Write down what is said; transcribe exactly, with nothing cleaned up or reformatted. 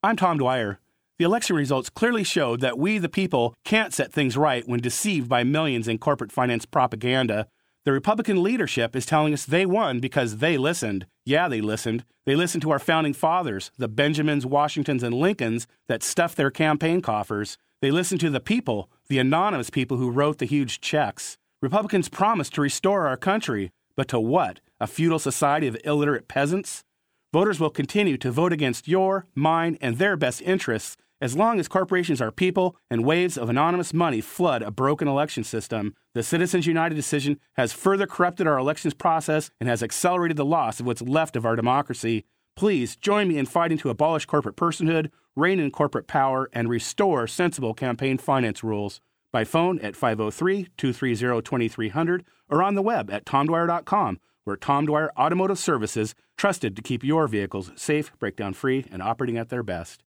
I'm Tom Dwyer. The election results clearly showed that we, the people, can't set things right when deceived by millions in corporate finance propaganda. The Republican leadership is telling us they won because they listened. Yeah, they listened. They listened to our founding fathers, the Benjamins, Washingtons, and Lincolns that stuffed their campaign coffers. They listened to the people, the anonymous people who wrote the huge checks. Republicans promised to restore our country. But to what? A feudal society of illiterate peasants? Voters will continue to vote against your, mine, and their best interests as long as corporations are people and waves of anonymous money flood a broken election system. The Citizens United decision has further corrupted our elections process and has accelerated the loss of what's left of our democracy. Please join me in fighting to abolish corporate personhood, rein in corporate power, and restore sensible campaign finance rules. By phone at five oh three, two three zero, two three zero zero or on the web at tom dwyer dot com, where Tom Dwyer Automotive Services, trusted to keep your vehicles safe, breakdown-free, and operating at their best.